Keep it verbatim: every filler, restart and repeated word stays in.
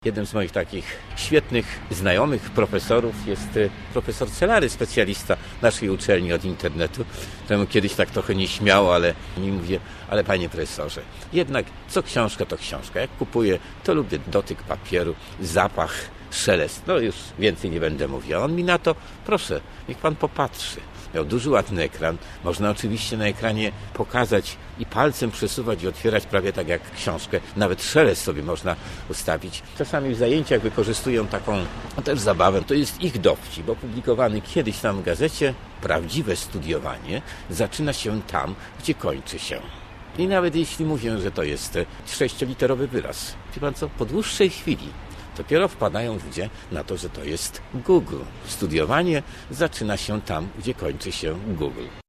Jednym z moich takich świetnych znajomych profesorów jest profesor Celary, specjalista naszej uczelni od internetu. Temu kiedyś tak trochę nieśmiało, ale mi mówię, ale panie profesorze, jednak co książka to książka. Jak kupuję, to lubię dotyk papieru, zapach, szelest. No już więcej nie będę mówił. A on mi na to, proszę, niech pan popatrzy. Miał duży, ładny ekran. Można oczywiście na ekranie pokazać i palcem przesuwać i otwierać prawie tak jak książkę. Nawet szelest sobie można ustawić. Czasami w zajęciach wykorzystują taką no też zabawę. To jest ich dowcip, opublikowany kiedyś tam w gazecie. Prawdziwe studiowanie zaczyna się tam, gdzie kończy się. I nawet jeśli mówię, że to jest sześcioliterowy wyraz. Wie pan co? Po dłuższej chwili dopiero wpadają ludzie na to, że to jest Google. Studiowanie zaczyna się tam, gdzie kończy się Google.